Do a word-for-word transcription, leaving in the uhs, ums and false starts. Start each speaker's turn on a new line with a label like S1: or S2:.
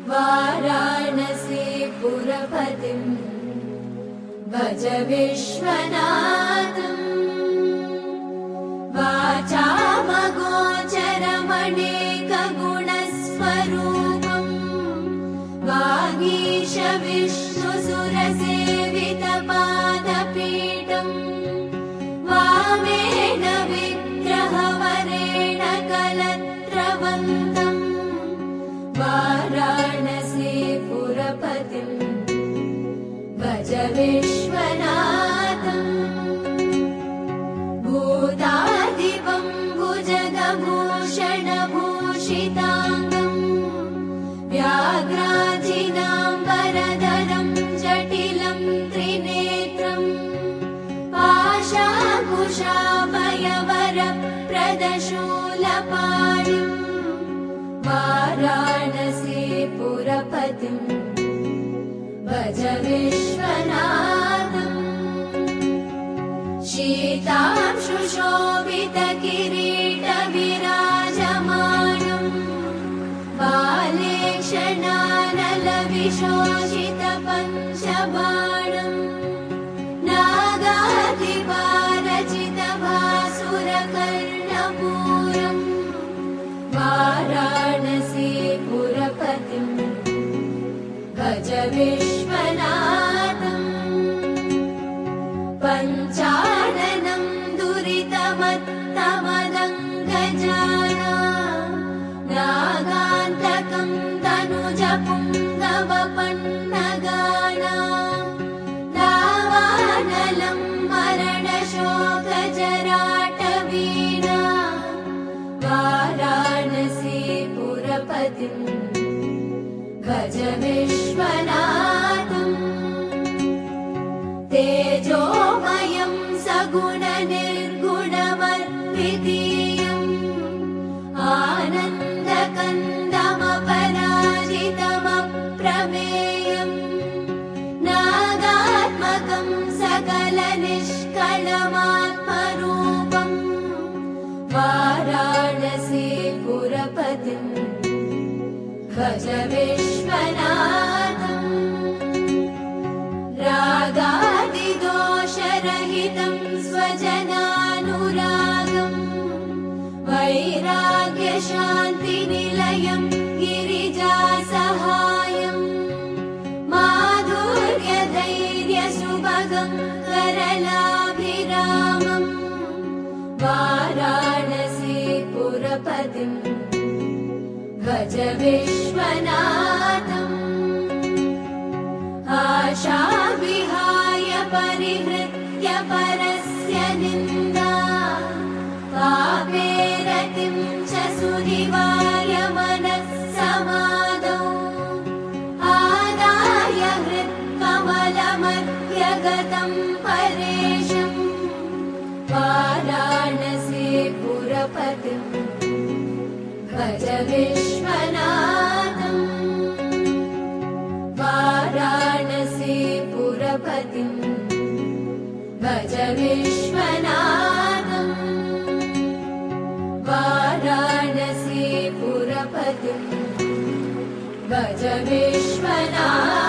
S1: वाराणसी पुरपतिं भज विश्वनाथम् वाचामगोचरमनेकगुणस्वरूपम् वागीश विष्णुसुरसेवितपादपीठम् वामेन विग्रहवरेण कलत्रवन्तम् वाराणसी पुरपतिं भज विश्वनाथम् भूतादिपं भुजगभूषणभूषिताङ्गम् व्याघ्राजिनाम्बरधरं जटिलं त्रिनेत्रम् पाशाकुशाभयवरप्रदशूलपाणिम् वाराणसी पुरपतिं भज विश्वनाथम् शीतांशुशोभितकिरीटविराजमानम् बालेक्षणानलविशोषितपञ्चबाणम् नागाधिपारचितभासुरकर्णपूरम् वाराणसी पुरपतिं भज विश्वनाथम् पञ्चाननं दुरितमत्तमदङ्गजाना नागान्तकं तनुजपुङ्गवपन्नगाना दावानलं मरणशोकजराटवीणा वाराणसी पुरपतिं भज विश्वनाथम् तेजोमयं सगुणनिर्गुणमद्वितीयम् आनन्दकन्दमपराजितमप्रमेयम् नागात्मकं सकलनिष्कळमात्मरूपम् वाराणसी पुरपतिं भज विश्वनाथम् रागादिदोषरहितं स्वजनानुरागम् वैराग्यशान्तिनिलयं गिरिजासहायम् माधुर्यधैर्यसुभगं करलाभिरामम् वाराणसी पुरपतिं भज विश्वनाथम् आशा विहाय परिहृत्य परस्य निन्दा पापे रतिं च सुनिवार्य मनः समादौ आदाय हृत्कमलमध्यगतं परेशम् वाराणसी पुरपतिं भज विश्वनाथम् वाराणसी पुरपतिं भज विश्वनाथम् वाराणसी पुरपतिं भज विश्वनाथम्।